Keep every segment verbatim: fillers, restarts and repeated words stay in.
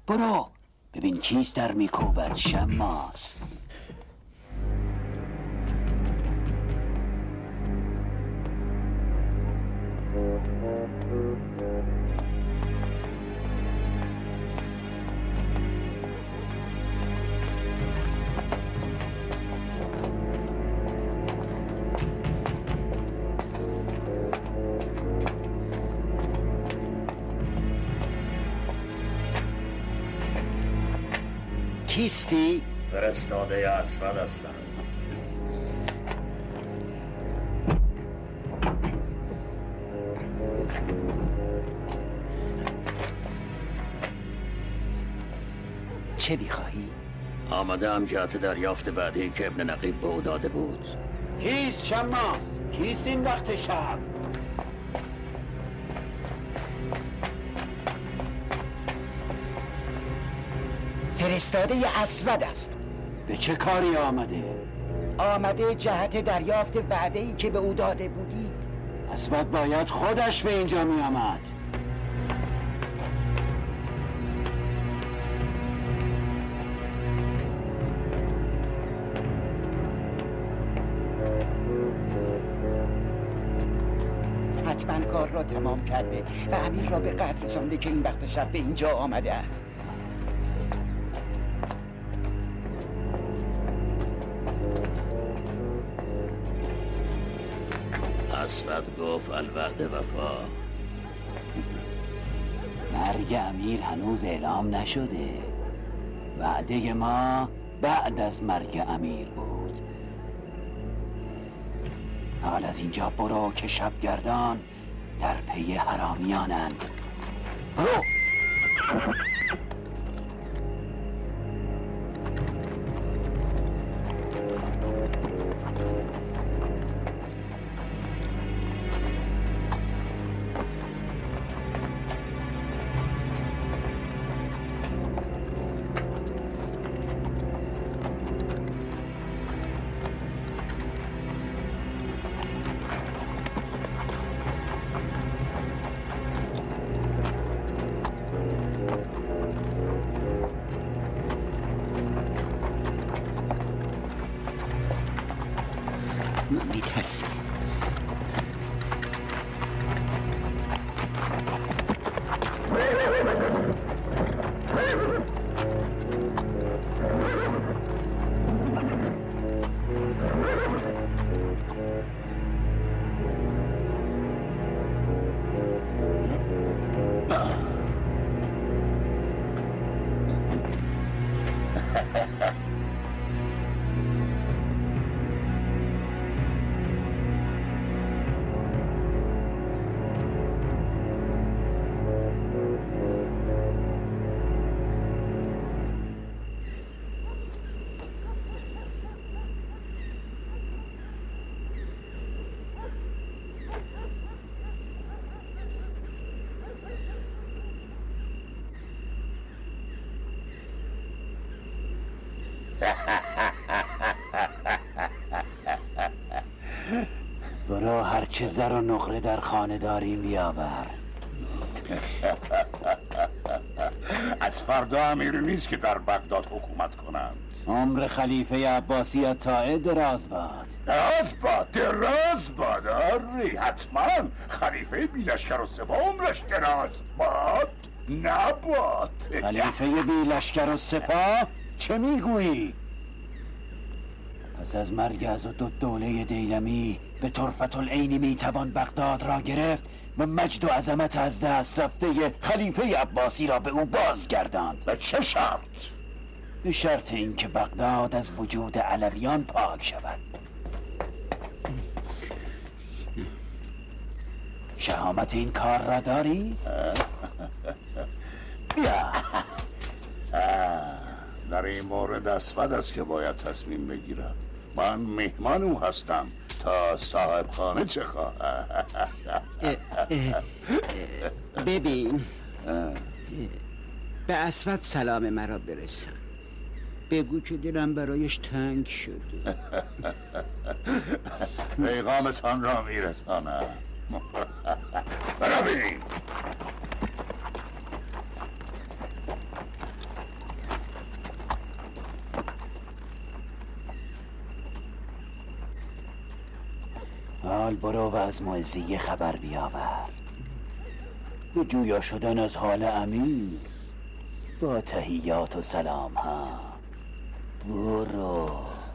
برو ببین کیست در میکوبد شماس. کیستی؟ فرستاده اسود هستم. چه بیخواهی؟ آمده هم جهت دریافت وعده‌ای که ابن نقیب به او داده بود. کیست شماس؟ کیست این وقت شب؟ فرستاده ی اسود است. به چه کاری آمده؟ آمده جهت دریافت وعده‌ای که به او داده بودید. اسود باید خودش به اینجا می آمد. حتما کار را تمام کرده و امیر را به قتل رسانده که این وقت شب به اینجا آمده است. اسود گفت الوعد وفا. مرگ امیر هنوز اعلام نشده. وعده ما بعد از مرگ امیر بود. حال از اینجا برو که شبگردان در پی حرامیانند. برو. میترسم. برو هرچه زر و نقره در خانه داریم بیاور. از فردا امیری نیست که در بغداد حکومت کنند. عمر خلیفه عباسی طاعه دراز باد. دراز باد دراز باد آری حتما. خلیفه بی لشکر و سپاه عمرش دراز باد نباد. خلیفه بی لشکر و سپاه؟ چه میگویی؟ پس از مرگ از دو دوله دیلمی به طرفت العینی میتوان بغداد را گرفت و مجد و عظمت از دست رفته خلیفه عباسی را به او بازگرداند. به چه شرط؟ به شرط اینکه بغداد از وجود علویان پاک شود. شهامت این کار را داری؟ بیا. در این مورد اسود است که باید تصمیم بگیرد. من مهمان او هستم تا صاحب خانه چه خواهد. ببین به اسود سلام مرا برسان. بگو که دلم برایش تنگ شده. پیغامتان را میرسانم. برویم. حال برو و از معزیه خبر بیاور به جویا شدن از حال امیر با تحیات و سلام ها. برو.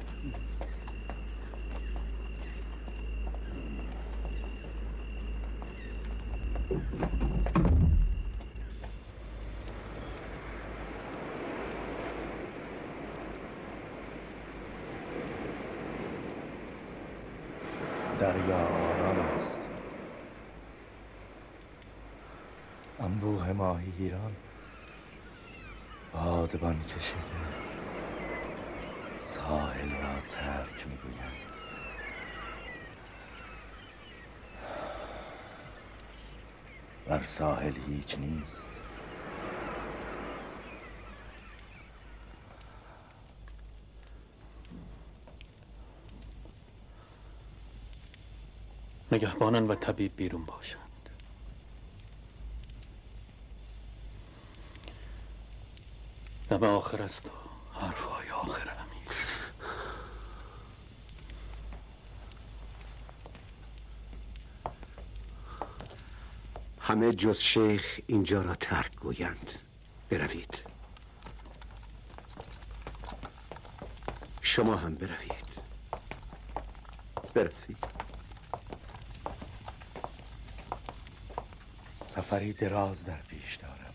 دریا آرام است، انبوه ماهیگیران بادبان کشیده ساحل را ترک میگویند. بر ساحل هیچ نیست. نگهبانان و طبیب بیرون باشند. دم آخر است و حرفهای آخر امیر. همه جز شیخ اینجا را ترک گویند. بروید. شما هم بروید. بروید. سفری دراز در پیش دارم.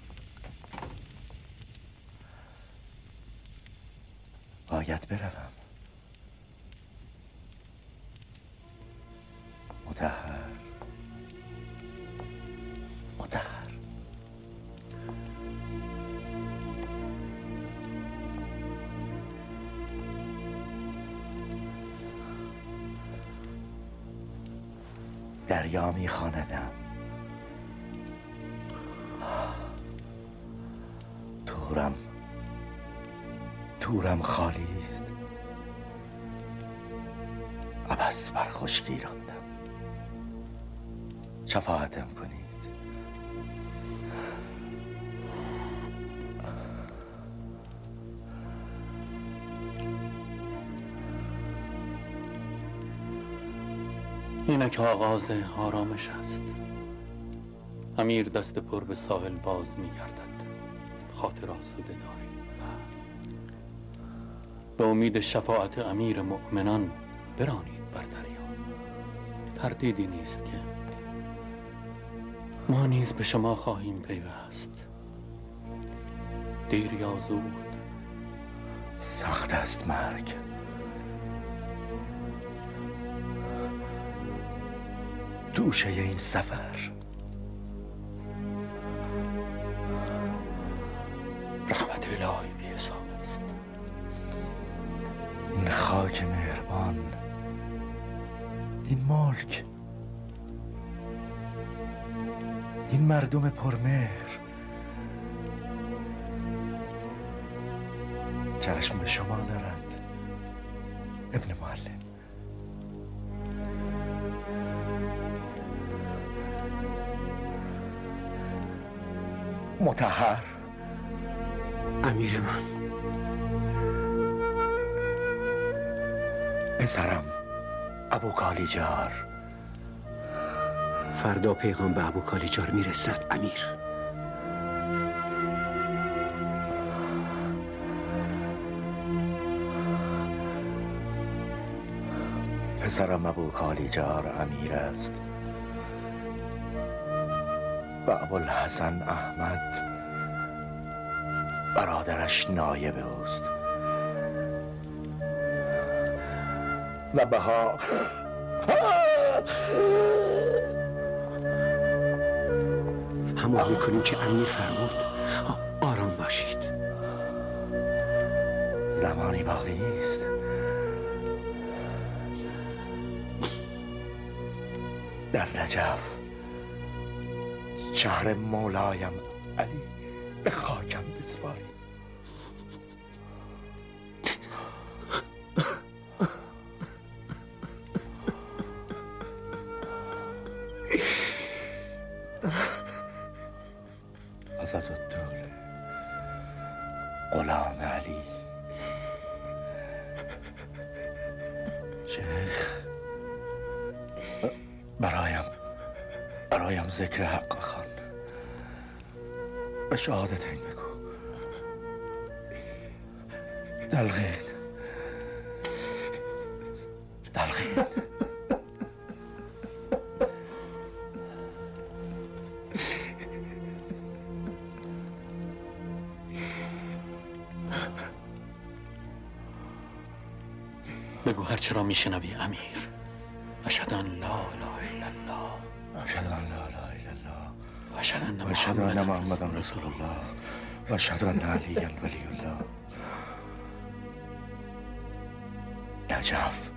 باید بروم. مطهر مطهر دریا میخواندم. تورم تورم خالی است. عبث بر خشکی راندم. شفاعتم کنید. اینک آغاز آرامش است. امیر دست پر به ساحل باز می‌گردد. خاطر آسوده داری و به امید شفاعت امیر مؤمنان برانید بر دریا. تردیدی نیست که ما نیز به شما خواهیم پیوست، دیر یا زود. سخت است مرگ. دوشه این سفر. رحمت الهی بی حساب است. این خاک مهربان، این ملک، این مردم پرمهر، چشم به شما دارند ابن معلم. مطهر امیر من، پسرم ابو کالیجار. فردا پیغام به ابو کالیجار میرسد امیر. پسرم ابو کالیجار امیر است و ابوالحسن احمد برادرش نایب اوست و بها همون میکنیم که امیر فرمود. آرام باشید. زمانی باقی نیست. در نجف شهر مولایم علی به خاکم بسپاری. عزت‌الدوله غلام علی. شیخ برایم ذکر حق بخوان و شهادتین بگو. دلغین دلغین بگو هرچه را میشنوی امیر. اشهد ان لا اله الا الله اشهد ان لا اله الا الله و اشهد ان و اشهد ان محمد محمد رسول الله و اشهد ان علی ولی الله. نجف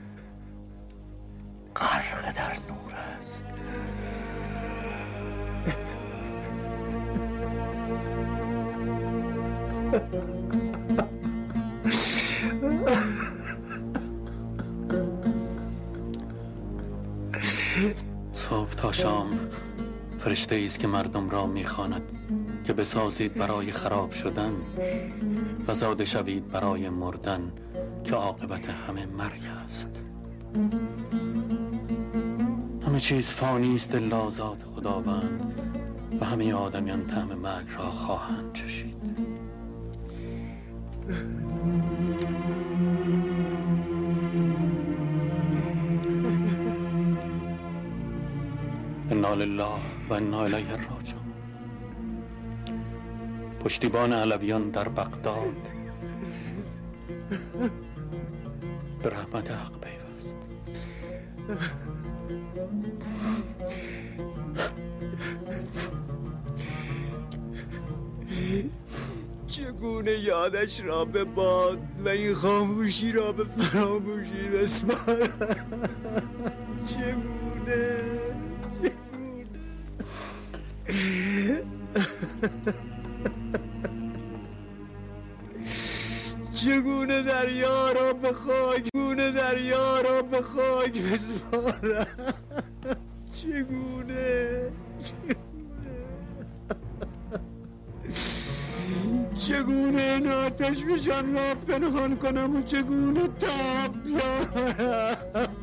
غرق در نور است. صبح تا شام فرشته ایست که مردم را میخواند که بسازید برای خراب شدن و زاده شوید برای مردن که عاقبت همه مرگ است. همه چیز فانی است الا ذات خداوند و همه آدمیان طعم مرگ را خواهند چشید. انا لله و انا الیه راجعون. پشتیبان علویان در بغداد به رحمت حق پیوست. چگونه یادش را به باد و این خاموشی را به فراموشی بسپارم. چگونه چگونه دریا را به خاک چگونه دریا را به خاک بسپارم. چگونه چگونه این آتش فشان را پنهان کنم و چگونه تاب بیارم.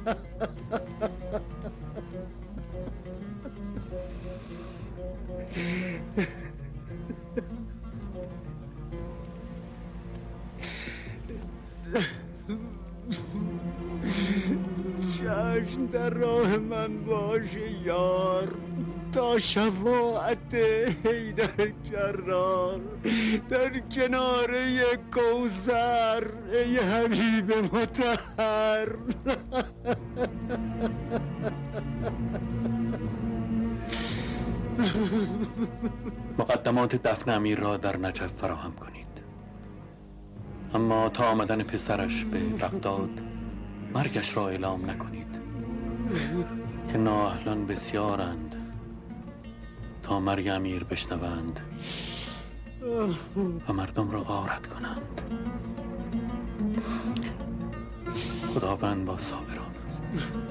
چشم در راه من باشه یار تا شفاعت حیدر کرار در کناره کوثر ای حبیب مطهر. مقدمات دفن امیر را در نجف فراهم کنید، اما تا آمدن پسرش به بغداد مرگش را اعلام نکنید که نااهلان بسیارند تا مرگ امیر بشنوند و مردم را غارت کنند. خداوند با صابران است.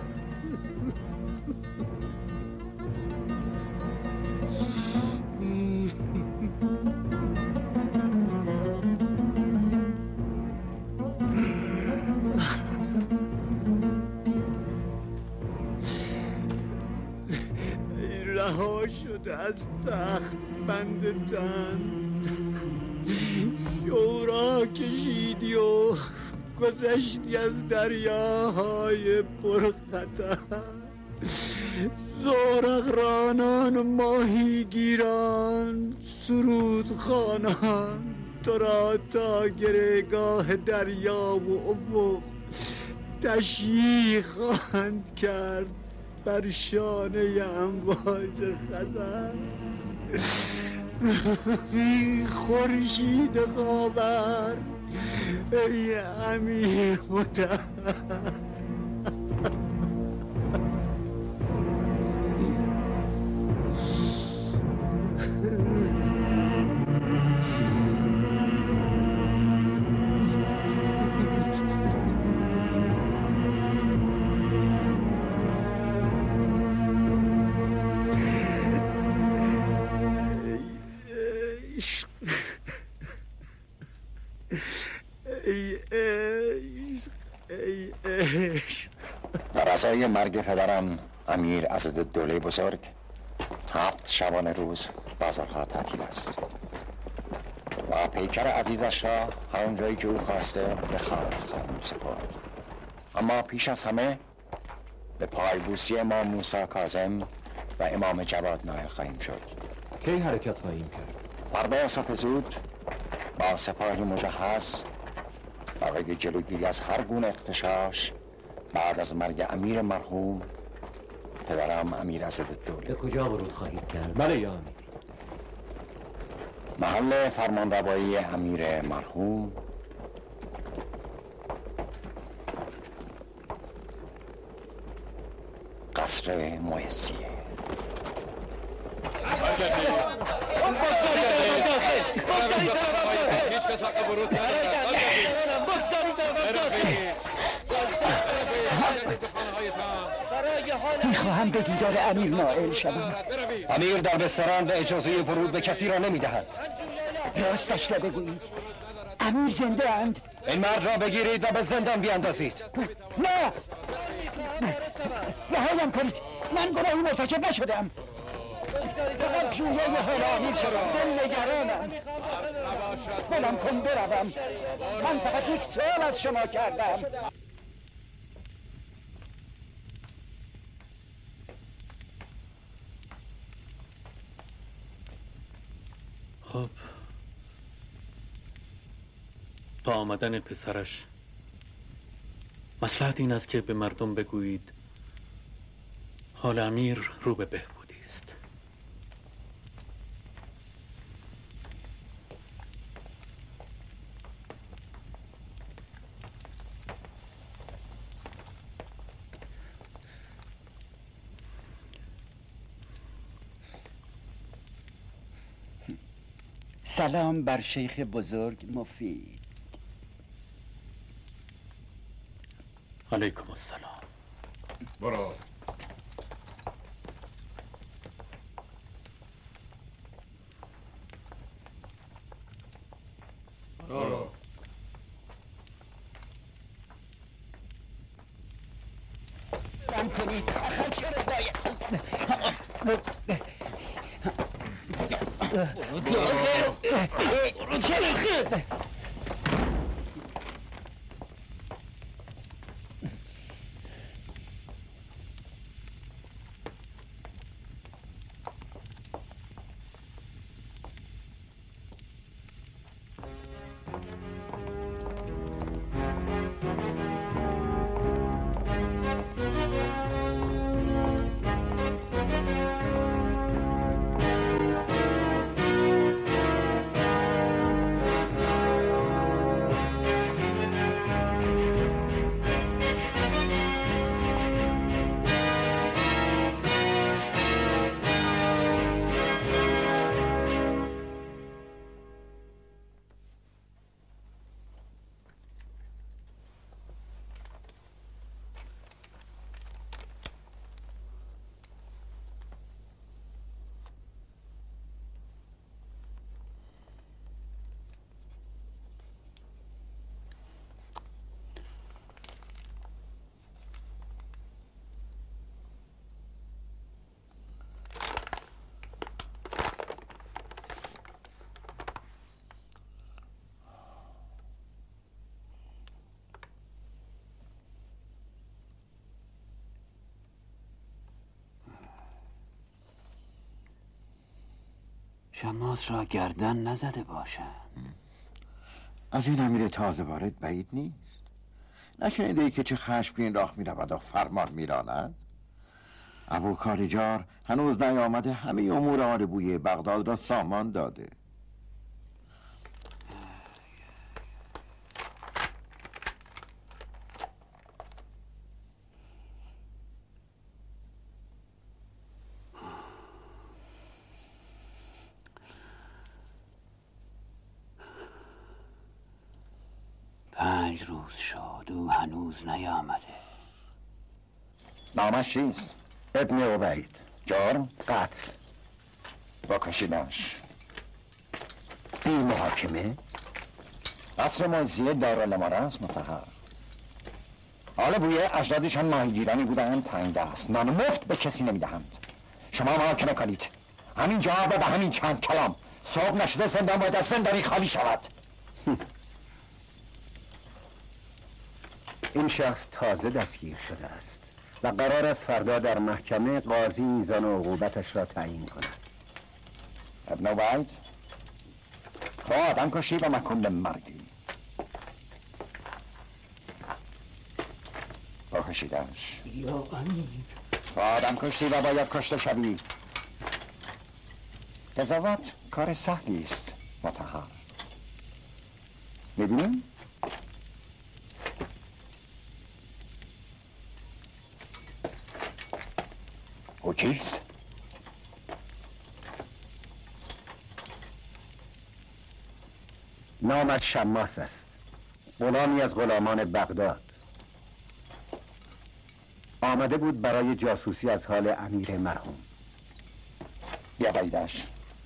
رها شده از تخت بند تن شورا کشیدی و گذشتی از دریاهای پرخطر. زورق رانان و ماهیگیران سرود خوانان تو را تا گرهگاه دریا و افق تشییع خواهند کرد بر شانه امواج خزر. ای خورشید خاور ای امیر مطهر. در ازای مرگ پدرم امیر اسدالدوله بزرگ هفت شبانه روز بازارها تعطیل است و پیکر عزیزش را هر آنجایی که او خواسته به خاک خواهیم سپرد. اما پیش از همه به پایبوسی امام موسی کاظم و امام جواد نائل خواهیم شد. کی حرکت خواهیم کرد؟ فردا صبح زود با سپاهی مجهز برای جلوگیری از هر گونه اغتشاش بعد از مرگ امیر مرحوم پدرم امیر عزالدوله. به کجا ورود خواهید کرد؟ بله یا امیر. محل فرمانروایی امیر مرحوم قصر معزیه. میخواهم به دیدار امیر نائل شوم. امیر در بستران و اجازه ورود به کسی را نمیدهد. راستش را بگویید. امیر زنده اند؟ این مرد را بگیرید و به زندان بیاندازید. نه رهایم کنید. من گناهی مرتکب نشدم. فقط جویای حال امیر شدم. دل نگرانم. بلم کن بروم. من فقط یک سوال از شما کردم. خب تا آمدن پسرش مصلحت این است که به مردم بگویید حال امیر رو به بهبودی است. سلام بر شیخ بزرگ مفید. علیکم السلام. برو. برو. من کنید. آخر چرا باید چرا شماس را گردن نزده باشم. از این امیر تازه وارد بعید نیست. نشنیده ای که چه خشمگین راه می رود و فرمان می راند؟ ابو کالیجار هنوز نیامده همه امور آل بویه بغداد را سامان داده. پنج روز شد او هنوز نیامده. نامش چیست؟ ابن عبید. جرم قتل. بکشیدنش. بی محاکمه؟ قصر معزیه دارالاماره است مطهر. آل بویه اجدادشان ماهیگیرانی بودند تنگ دست. نان مفت به کسی نمیدهند. شما محاکمه کنید. همین جواب و همین چند کلام. صبح نشده زندان باید از زندانی خالی شود. این شخص تازه دستگیر شده است و قرار است فردا در محکمه قاضی میزان عقوبتش را تعیین کند. ابن عبید، تو آدم کشی و محکوم به مرگی. بکشیدش. یا امیر. تو آدم کشتی و باید کشته شوی. قضاوت کار سهلی است مطهر. میبینیم؟ او کیست؟ نامش شماس است، غلامی از غلامان بغداد. آمده بود برای جاسوسی از حال امیر مرحوم. بیاییدش.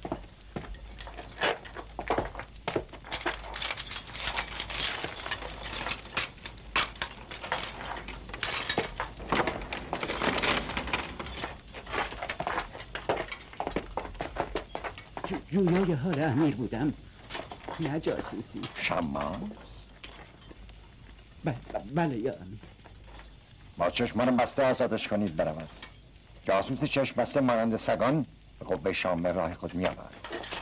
جویای حال امیر بودم، نه جاسوسی. شماس؟ بله یا امیر. با چشمان بسته آزادش کنید برود. جاسوس چشم بسته مانند سگان به قبه شام به راه خود می آورد.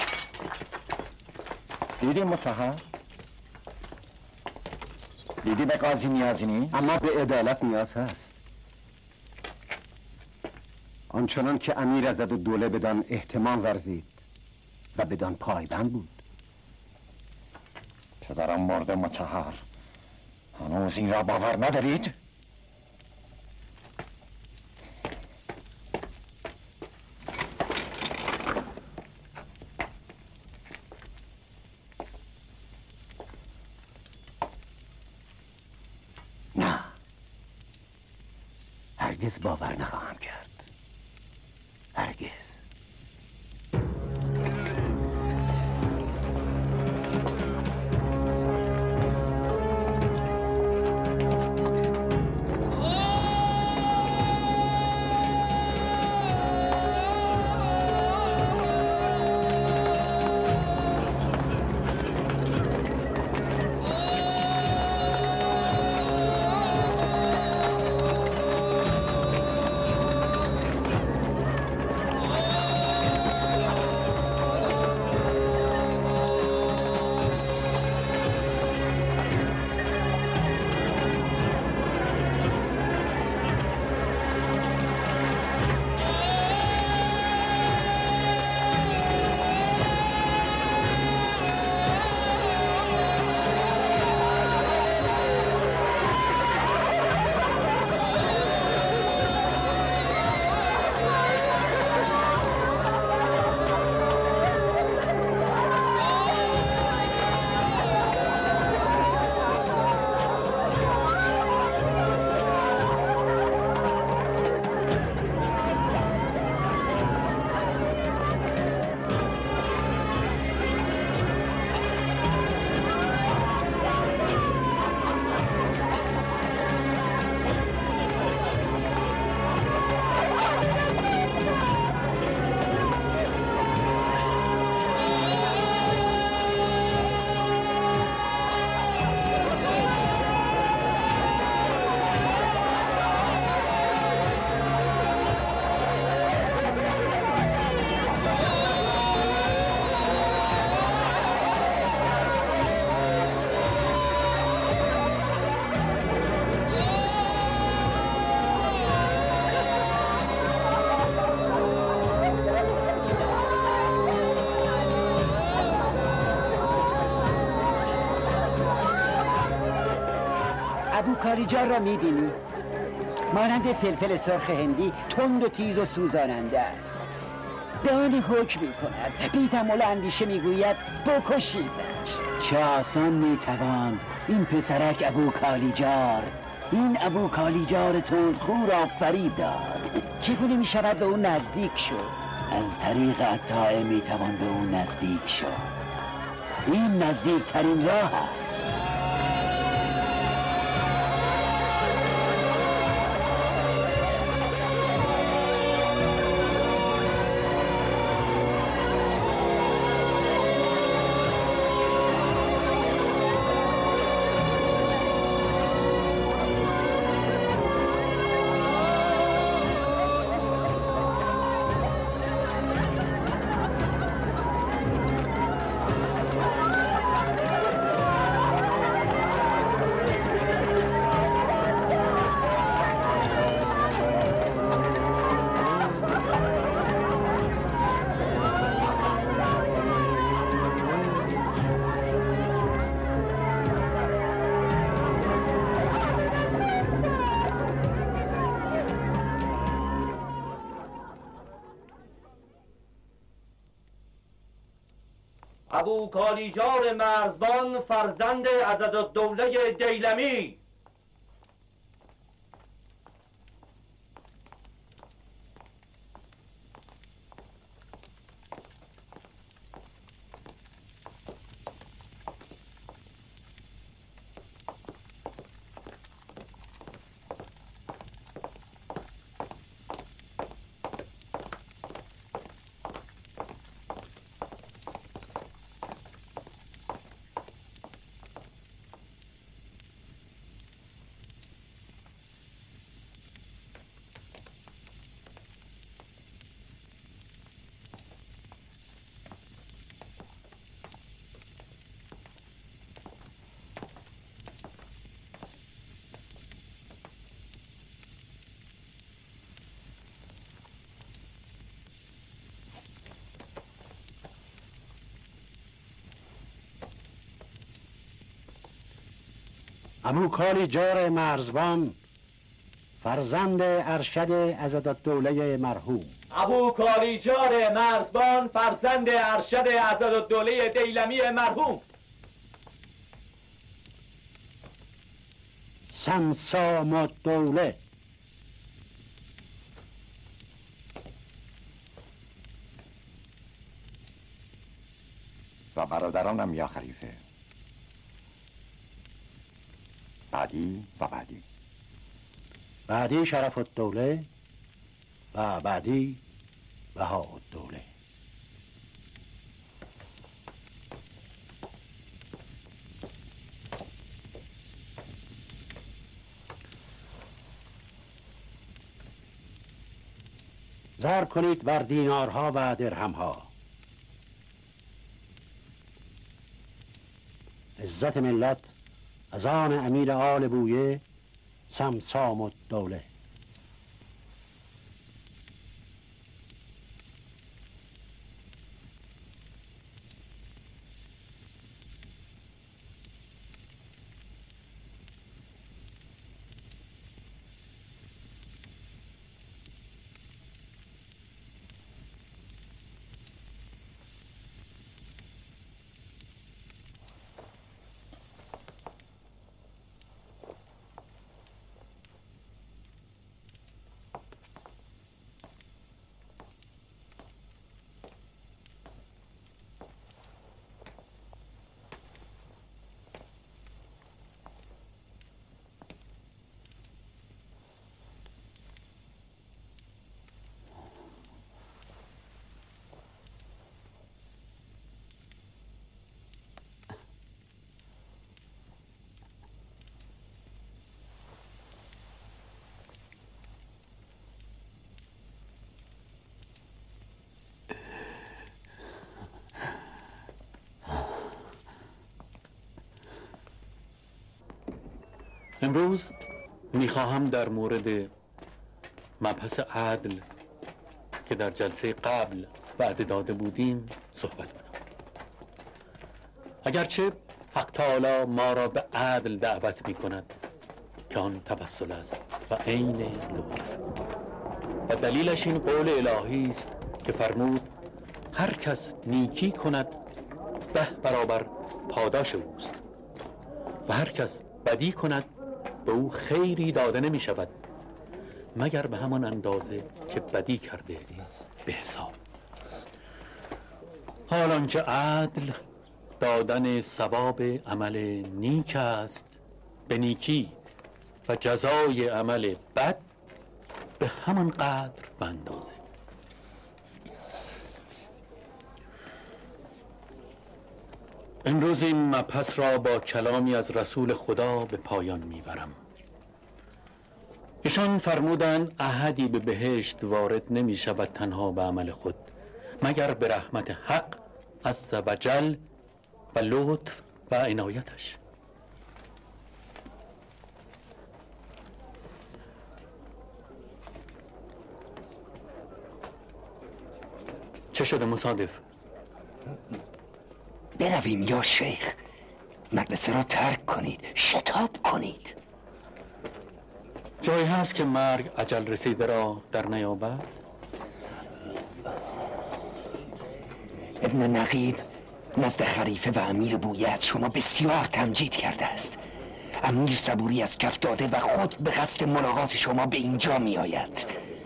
دیدی مطهر؟ دیدی به قاضی نیازی نیست؟ اما به عدالت نیاز هست. آنچنان که امیر از و دوله بدان اهتمام ورزید و بدان پایبند بود. پدرم مرده مطهر، هنوز این را باور ندارید؟ نه، هرگز باور نخواهم کرد. هرگز. ابوکالیجار را میبینی؟ مانند فلفل سرخ هندی تند و تیز و سوزاننده است. دان حکم میکند، بی تمل اندیشه میگوید بکشیدش. چه آسان میتوان این پسرک ابوکالیجار، این ابوکالیجار تندخو را فریب داد. چگونه میشود به اون نزدیک شد؟ از طریق عطائه میتوان به اون نزدیک شد. این نزدیکترین راه است. ابو کالیجار مرزبان فرزند عضدالدوله دیلمی. ابو کالیجار مرزبان فرزند ارشد عضدالدوله مرحوم. ابو کالیجار مرزبان فرزند ارشد عضدالدوله دیلمی مرحوم. سمسام الدوله. و برادرانم یا خلیفه. بعدی و بعدی. بعدی شرف الدوله و بعدی بهاءالدوله. زر کنید بر دینارها و درهمها. عزت ملت از آن امیر آل بویه سمسام الدوله. امروز میخواهم در مورد مبحث عدل که در جلسه قبل وعده داده بودیم صحبت کنم. اگرچه حق تعالی ما را به عدل دعوت می کند که آن توسل است و عین لطف، و دلیلش این قول الهی است که فرمود هر کس نیکی کند ده برابر پاداش اوست و هر کس بدی کند به او خیری داده نمی شود مگر به همان اندازه که بدی کرده به حساب. حالان که عدل دادن ثواب عمل نیک است به نیکی و جزای عمل بد به همان قدر و اندازه. امروز این مبحث را با کلامی از رسول خدا به پایان میبرم. ایشان فرمودند احدی به بهشت وارد نمی شود تنها به عمل خود مگر به رحمت حق عز و جل و لطف و عنایتش. چه شده مصادف؟ برویم یا شیخ، مدرسه را ترک کنید، شتاب کنید. جایی هست که مرگ اجل رسیده را در نیابد؟ ابن نقیب نزد خلیفه و امیر بویت شما بسیار تمجید کرده است. امیر صبوری از کف داده و خود به قصد ملاقات شما به اینجا می آید.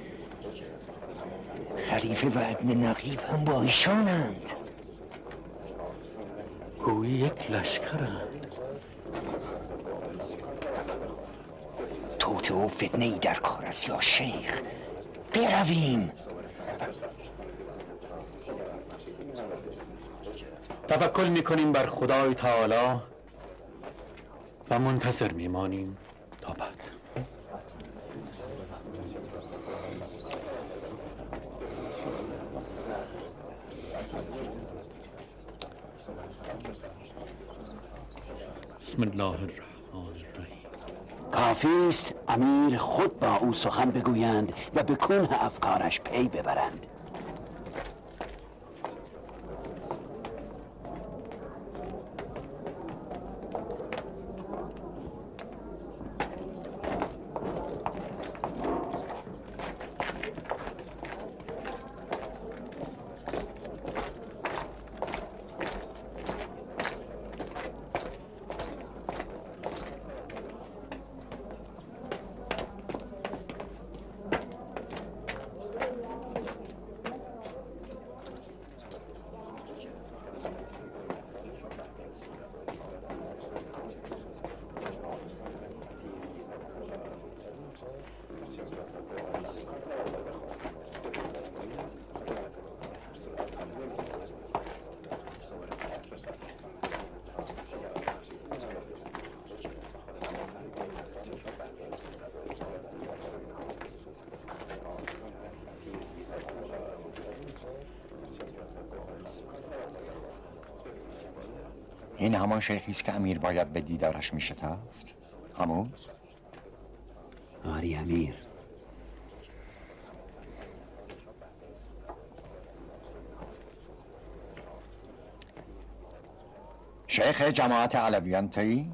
خلیفه و ابن نقیب هم با ایشانند. گویی یک لشکرند. توته و فتنه ای در کار است یا شیخ. برویم. توکل میکنیم بر خدای تعالی و منتظر میمانیم تا بعد. بسم الله الرحمن الرحیم. کافی است امیر خود با او سخن بگویند و به کنه افکارش پی ببرند. این همان شیخی است که امیر باید به دیدارش می شتافت؟ هموست؟ آری امیر. شیخ جماعت علویان تویی؟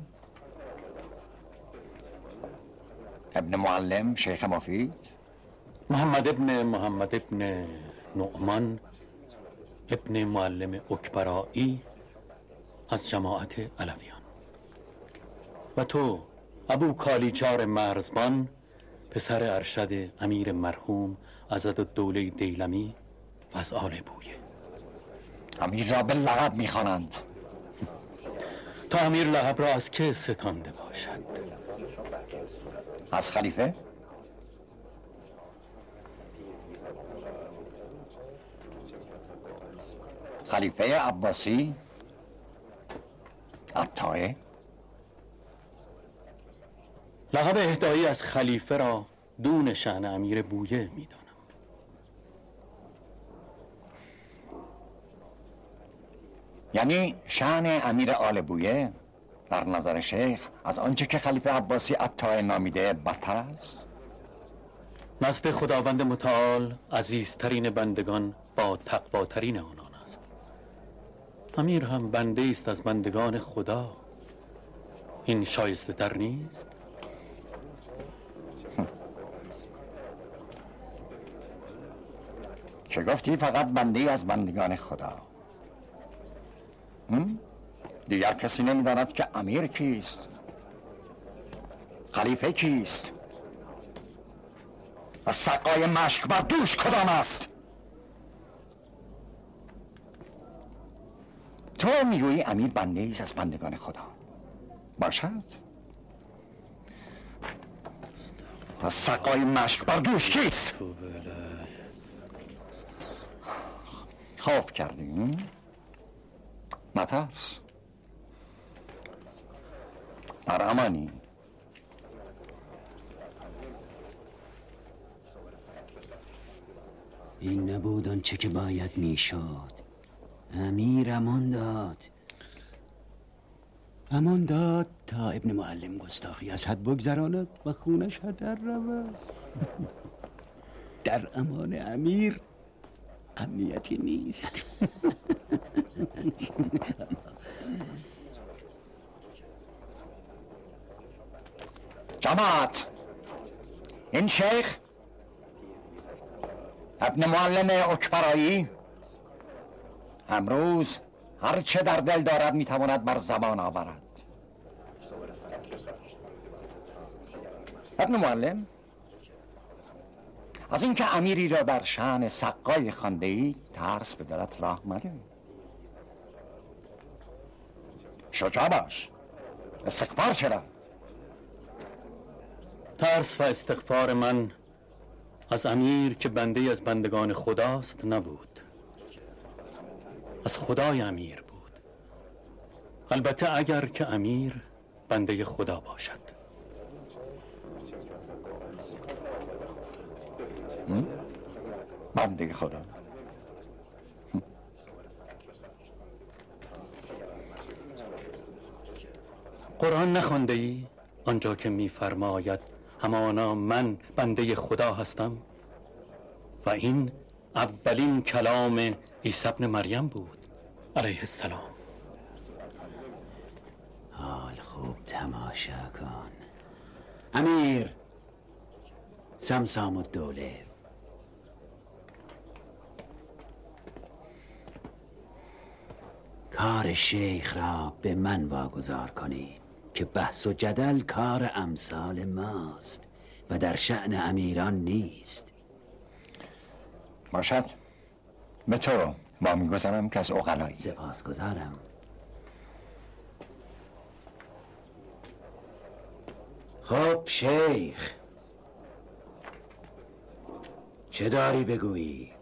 ابن معلم شیخ مفید؟ محمد ابن محمد ابن نعمان ابن معلم اکبرایی از جماعت علویان. و تو ابو کالیجار مرزبان پسر ارشد امیر مرحوم عضدالدوله دیلمی و از آل بویه. امیر را به لقب میخوانند. تا امیر لقب را از که ستانده باشد؟ از خلیفه؟ خلیفه عباسی؟ عطایه؟ لقب اهدایی از خلیفه را دون شأن امیر بویه میدانم. یعنی شأن امیر آل بویه در نظر شیخ از آنچه که خلیفه عباسی عطایه نامیده بدتر است؟ نزد خداوند متعال عزیزترین بندگان با تقواترین آنان است. امیر هم بنده است از بندگان خدا. این شایسته تر نیست؟ که گفتی فقط بنده ای از بندگان خدا. هم؟ دیگر کسی نمی‌داند که امیر کیست، خلیفه کیست و سقای مشک بر دوش کدام است. تو میگویی امیر بنده ایست از بندگان خدا. باشد، و سقای مشک بر دوش کیست؟ خوف کردیم؟ نترس، در امانی. این نبود آنچه که باید میشد. امیر امان داد امان داد تا ابن معلم گستاخی از حد بگذراند و خونش هدر رود. در امان امیر امنیتی نیست. جماعت، این شیخ ابن معلم اکبرایی امروز هر چه در دل دارد میتواند بر زبان آورد. ابن معلم، از اینکه امیری را در شأن سقای خوانده اید ترس به دلت راه مده. شجاع باش، استغفار چرا؟ ترس و استغفار من از امیر که بنده از بندگان خداست نبود، از خدای امیر بود. البته اگر که امیر بنده خدا باشد. بنده خدا؟ قرآن نخوانده ای؟ آنجا که می‌فرماید همانا من بنده خدا هستم؟ و این اولین کلام عیسی ابن مریم بود علیه السلام. حال خوب تماشا کن امیر سمسام الدوله. کار شیخ را به من واگذار کنید که بحث و جدل کار امثال ماست و در شأن امیران نیست. باشد، به تو با میگذارم که از عقلایی. سپاس گذارم. خب شیخ، چه داری بگویی؟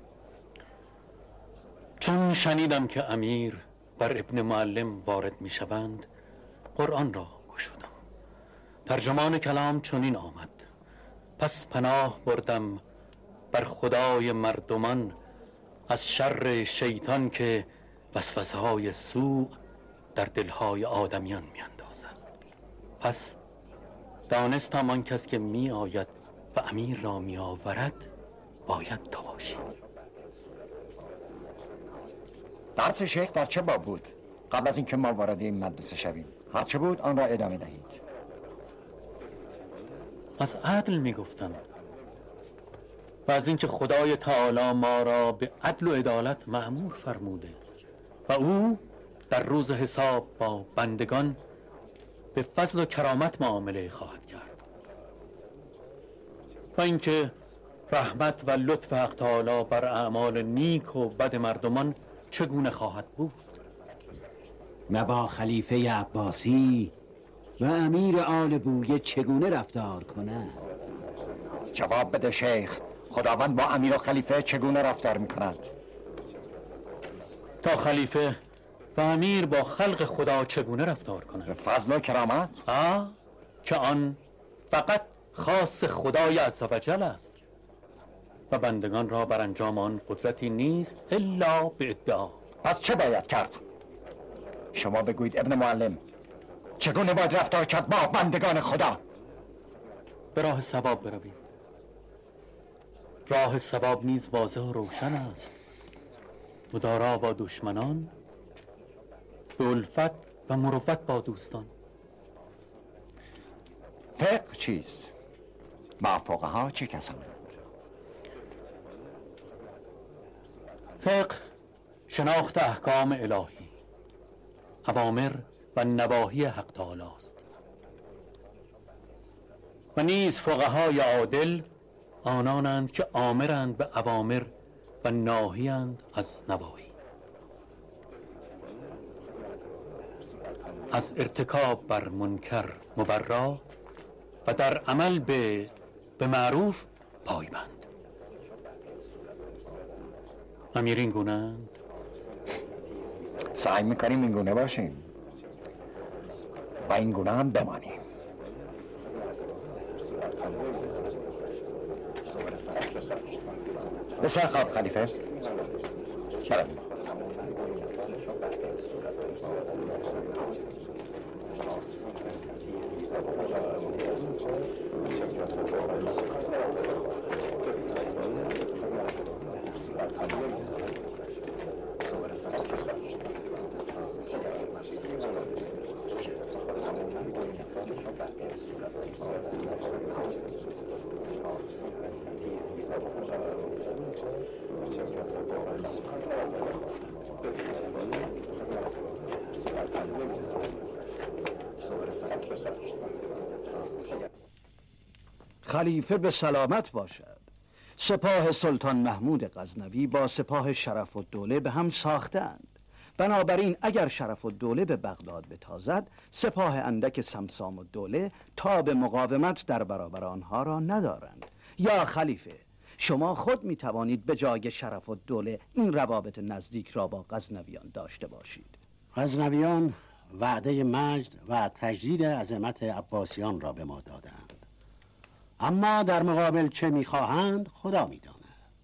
چون شنیدم که امیر بر ابن معلم وارد می شوند قرآن را گشودم. ترجمان کلام چنین آمد: پس پناه بردم بر خدای مردمان از شر شیطان که وسوسه های سوء در دلهای آدمیان می اندازد. پس دانستم آن کس که می آید و امیر را می آورد باید تو باشی. درس شیخ در چه باب بود؟ قبل از اینکه ما وارد این مدرسه شویم هر چه بود آن را ادامه دهید. از عدل می گفتم و از اینکه خدای تعالی ما را به عدل و عدالت مأمور فرموده و او در روز حساب با بندگان به فضل و کرامت معامله خواهد کرد و اینکه رحمت و لطف حق تعالی بر اعمال نیک و بد مردمان چگونه خواهد بود و با خلیفه عباسی و امیر آل بویه چگونه رفتار کند؟ جواب بده شیخ، خداوند با امیر و خلیفه چگونه رفتار میکند؟ تا خلیفه و امیر با خلق خدا چگونه رفتار کند؟ به فضل و کرامت؟ آه که آن فقط خاص خدای عزوجل است و بندگان را بر انجام آن قدرتی نیست الا به ادعا. پس چه باید کرد؟ شما بگویید ابن معلم، چگونه باید رفتار کرد با بندگان خدا؟ به راه ثواب بروید. راه ثواب نیز واضح و روشن است. مدارا با دشمنان، به الفت و مروت با دوستان. فقه چیست؟ با فقها چه کسانند؟ فقه شناخت احکام الهی، اوامر و نواهی حق تعالی است و نیز فقهای عادل آنانند که آمرند به اوامر و ناهیند از نواهی، از ارتکاب بر منکر مبرا و در عمل به به معروف پایبند. امیر این گونه‌اند؟ سعی میکنیم این گونه باشیم و این گونه هم بمانیم. بسیار خوب خلیفه، برویم. خلیفه به سلامت باشد. سپاه سلطان محمود غزنوی با سپاه شرف الدوله به هم ساختند. بنابراین اگر شرف الدوله به بغداد بتازد، سپاه اندک سمسام الدوله تا به مقاومت در برابر آنها را ندارند. یا خلیفه، شما خود می توانید به جای شرف الدوله این روابط نزدیک را با غزنویان داشته باشید. غزنویان وعده مجد و تجدید عظمت عباسیان را به ما دادند، اما در مقابل چه میخواهند خدا میداند.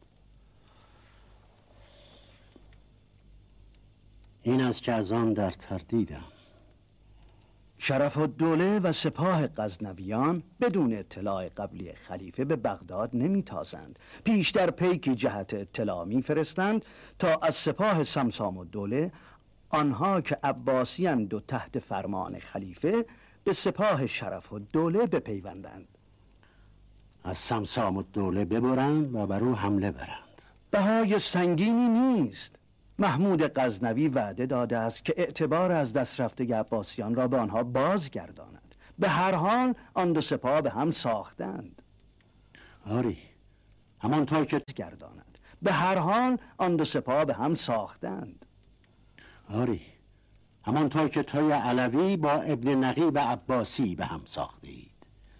این است که از آن در تردیدم. شرف الدوله و سپاه غزنویان بدون اطلاع قبلی خلیفه به بغداد نمیتازند. پیش در پیکی جهت اطلاع میفرستند تا از سپاه سمسام الدوله، آنها که عباسی‌اند و تحت فرمان خلیفه، به سپاه شرف الدوله بپیوندند. از سمسام الدوله ببرند و بر او حمله برند. بهای سنگینی نیست. محمود غزنوی وعده داده است که اعتبار از دست رفته عباسیان را به آنها بازگرداند. به هر حال آن دو سپاه به هم ساختند. آری، همانطور که گرداند. به هر حال آن دو سپاه به هم ساختند. آری، همانطور که توی علوی با ابن نقیب عباسی به هم ساخته اید.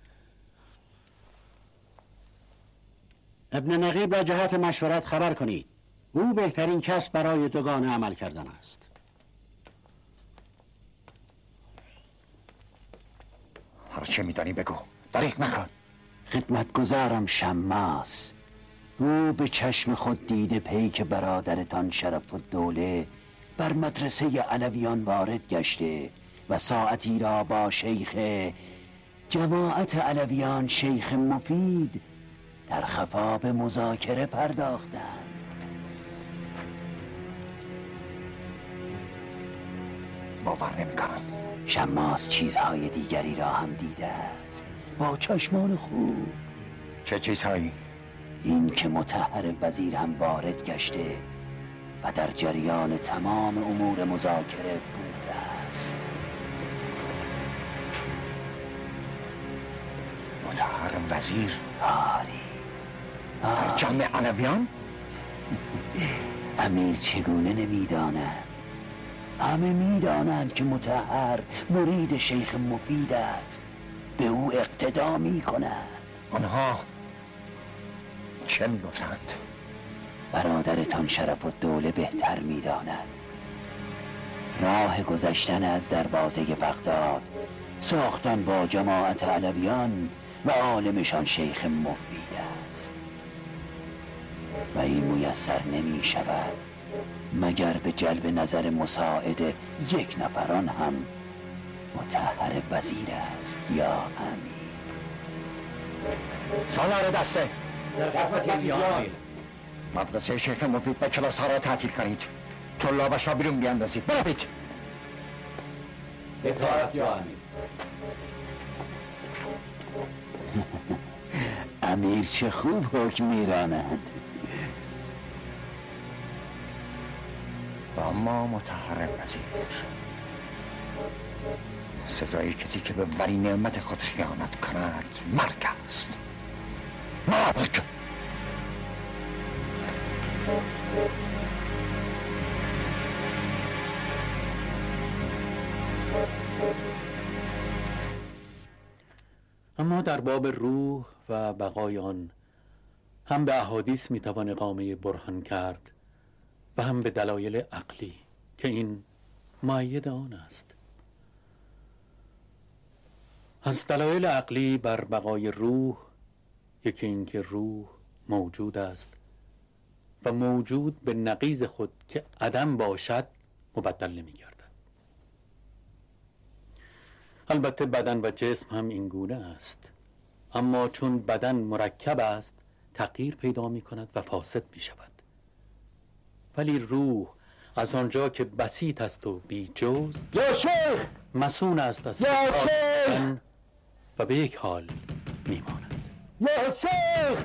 ابن نقیب را جهت مشورت خبر کنید. او بهترین کس برای دوگانه عمل کردن است. هر چه میدانی بگو، دریغ نکن. خدمتگزارم شماس، او به چشم خود دیده پیک برادرتان شرف الدوله بر مدرسه علویان وارد گشته و ساعتی را با شیخ جماعت علویان، شیخ مفید، در خفا به مذاکره پرداختند. باور نمی کنم. شماس چیزهای دیگری را هم دیده است با چشمان خوب. چه چیزهایی؟ این که مطهر وزیر هم وارد گشته و در جریان تمام امور مذاکره بوده است. مطهر وزیر؟ آری. در جمع علویان؟ امیر چگونه نمیداند؟ همه میدانند که مطهر مرید شیخ مفید است، به او اقتدا می کند. آنها چه می گفتند؟ برادرتان شرف الدوله بهتر می داند. راه گذشتن از دروازه بغداد ساختن با جماعت علویان و عالمشان شیخ مفید است و این میسر نمی شود مگر به جلب نظر مساعد یک نفران هم مطهر وزیر است یا امیر. سالار دسته در خدمت امیر. مدرسه شیخ مفید و کلاس ها را تعطیل کنید. طلابش را بیرون بیاندازید. بروید. اطاعت یا امیر. امیر چه خوب حکم میراند. و اما مطهر وزیر، سزای کسی که به ولی نعمت خود خیانت کند مرگ است. مرگ. اما در باب روح و بقای آن هم به احادیث میتوان اقامه برهان کرد و هم به دلایل عقلی که این مؤید آن است. از دلایل عقلی بر بقای روح، یکی این که روح موجود است و موجود به نقیض خود که عدم باشد مبدل نمی گردد. البته بدن و جسم هم این گونه است، اما چون بدن مرکب است تغییر پیدا می کند و فاسد می شود، ولی روح از آنجا که بسیط است و بی جز یا شیخ مسون است از یا شیخ و به یک حال می ماند. یا شیخ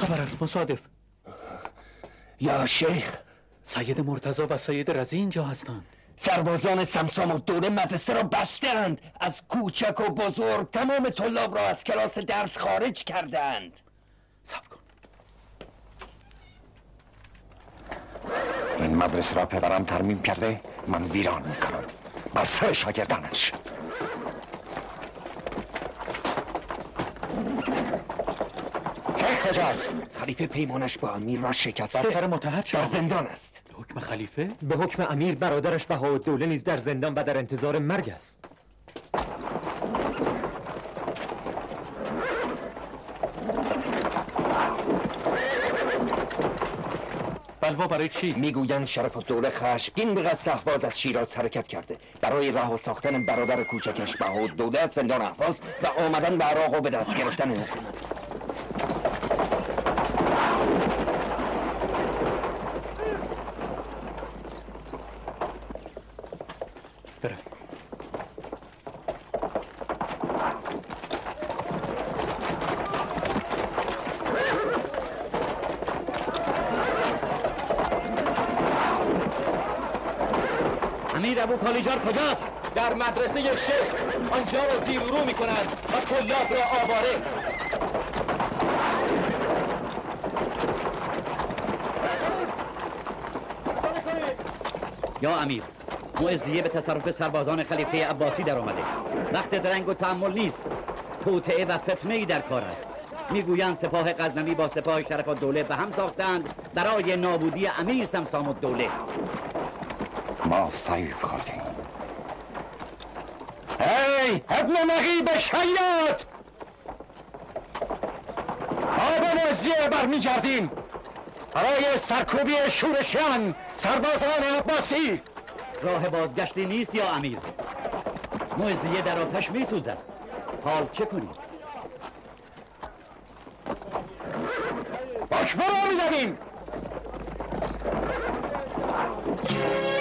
خبر است مصادف؟ یا شیخ، سید مرتضی و سید رضی اینجا هستند. سربازان سمسام الدوله مدرسه را بستند. از کوچک و بزرگ تمام طلاب را از کلاس درس خارج کردند. صبر کن. این مدرسه را پدرم ترمیم کرده، من ویران میکنم بر سر شاگردانش. شیخ کجاست؟ خلیفه پیمانش با امیر را شکسته، بر سر متحد شد، در زندان است. به حکم خلیفه؟ به حکم امیر برادرش بهاءالدوله نیز در زندان و در انتظار مرگ است. بلوا برای چی؟ میگویند شرف الدوله خشمگین به قصد اهواز از شیراز حرکت کرده برای رها ساختن برادر کوچکش بهاءالدوله از زندان اهواز و آمدن به عراق و به دست گرفتن حکومت. برویم. امیر ابو کالیجار کجاست؟ در مدرسه شیخ، آنجا را زیر رو می کنند و طلاب را آواره. یا امیر، معزیه به تصرف سربازان خلیفه عباسی در آمده. وقت درنگ و تحمل نیست. توطئه و فتنه ای در کار است. میگویند سپاه غزنوی با سپاه شرف الدوله به هم ساختند برای نابودی امیر سمسام الدوله. ما فریب خوردیم. هی ابن نقیب شیاد، آب معزیه برمیگردیم برای سرکوبی شورشیان سربازان عباسی. راه بازگشتی نیست یا امیر. معزیه در آتش می سوزد. حال چه کنیم؟ باش برو میدنیم.